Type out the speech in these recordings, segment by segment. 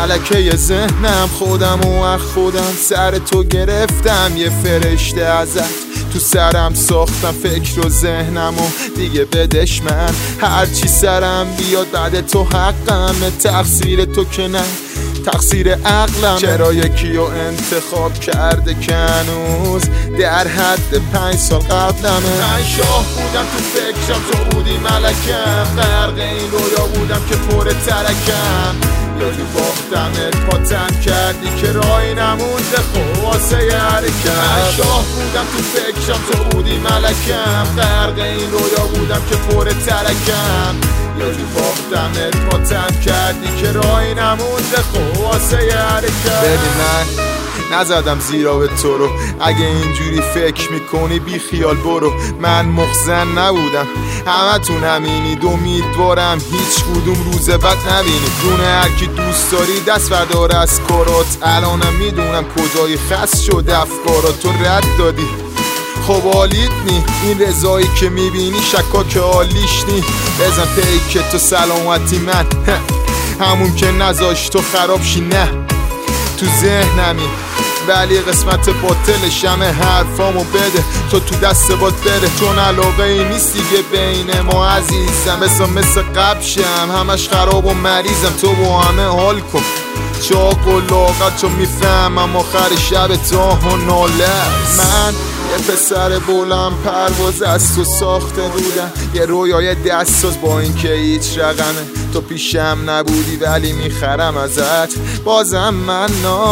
ملکه ذهنم، خودم و از خودم سر تو گرفتم. یه فرشته ازت تو سرم ساختم، فکر و ذهنم و دیگه بدش من. هرچی سرم بیاد بعد تو حقمه، تقصیر تو که نه تقصیر عقلم. چرا یکی رو انتخاب کرده که هنوز در حد 5 سال قبلمه. من شاه بودم تو فکرم، تو بودی ملکم، غرق این رویا بودم که پر ترکم. یا تو باختمت پاتم کردی که راهی نمونده واسه حرکت. من شاه بودم تو فکرم، تو بودی ملکم، غرق این رویا بودم که پر ترکم. یا تو باختمت پاتم کردی که راهی نمونده واسه حرکت. ببین من نزدم زیرا به تو رو، اگه اینجوری فکر میکنی بی خیال برو. من مخزن نبودم، همه تون همینید، امیدوارم هیچ کدوم روز بد نبینی. دونه هرکی دوست داری دست بردار از کارات، الانم میدونم کجای خست شد افکارات. تو رد دادی خب حالیت نی، این رضایی که میبینی شکاک حالیش نی. بزن پیک تو سلامتی من، همون که نذاش تو خراب شی. نه تو ذهنمی ولی قسمت باطلشم، حرفامو بده تو دست باد بره. چون علاقه ای نیست دیگه بین ما عزیزم، مثل قبل شم همش خراب و مریضم. تو با همه حال کن چاق و لاغت، چون میفهمم آخر شب تا و ناله. من یه پسر بلند پرواز از تو ساخته بودم، یه رویای دستاز با این که هیچ رقمه. تو پیشم نبودی ولی میخرم ازت بازم من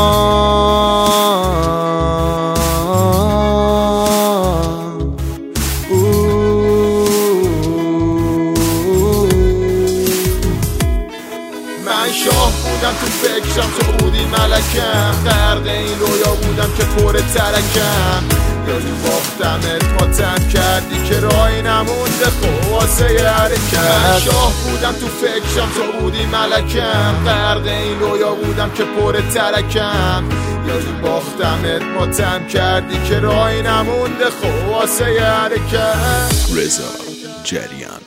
من شاه بودم تو فکرم، تو بودی ملکم، غرق این رویا بودم که پر ترکم. یا تو باختمت پاتم کردی که راهی نمونده واسه حرکت. من شاه بودم تو فکرم، تو بودی ملکم، غرق این رویا بودم که پر ترکم. یا تو باختمت پاتم کردی که راهی نمونده واسه حرکت. رضا جریان.